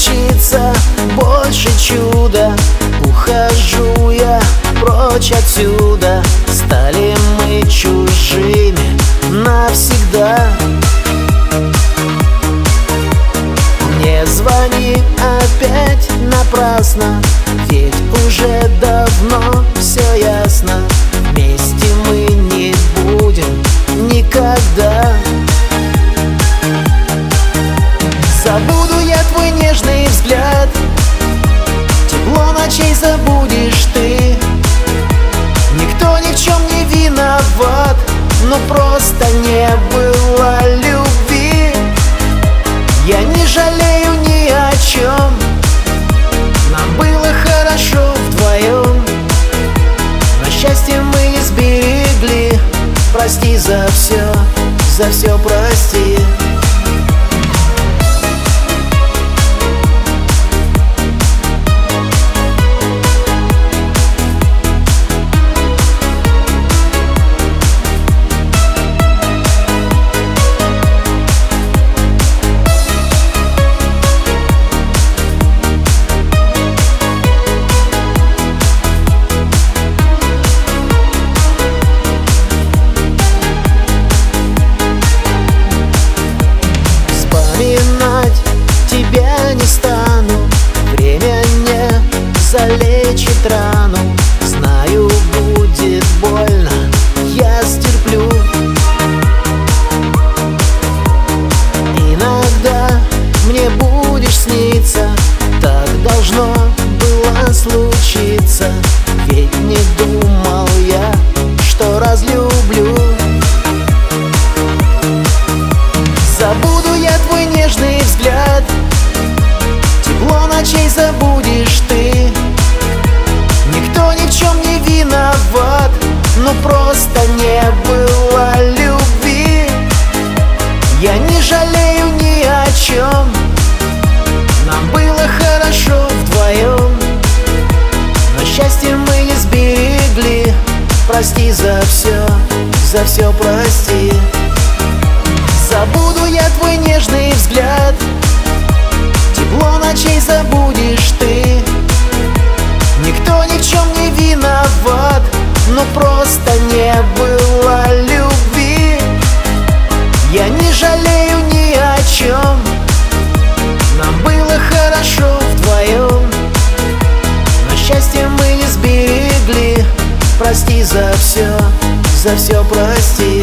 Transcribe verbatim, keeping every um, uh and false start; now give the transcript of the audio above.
случится больше чуда. Ухожу я прочь отсюда, стали мы чужими навсегда. Не звони опять напрасно, ведь уже давно все ясно. Вместе мы не будем никогда. Забуду я твой нежный взгляд, тепло ночей забудешь ты. Никто ни в чем не виноват, но просто не было любви. Я не жалею ни о чем, нам было хорошо вдвоем, но счастье мы не сберегли. Прости за все, за все прости. Вспоминать тебя не стану, время не залечит рану. Знаю, будет больно, я стерплю. Иногда мне будешь сниться, так должно было случиться. Ведь не думал я, что разлюблю. Забуду я твой нежный взгляд, тепло ночей забудешь ты. Никто ни в чем не виноват, но просто не было любви. Я не жалею ни о чем, нам было хорошо вдвоем, но счастье мы не сберегли. Прости за все, за все прости. Забуду я твой нежный взгляд, тепло ночей забудешь ты. Никто ни в чем не виноват, но просто не было любви. Я не жалею ни о чем, нам было хорошо вдвоем, но счастье мы не сберегли. Прости за все, за все прости.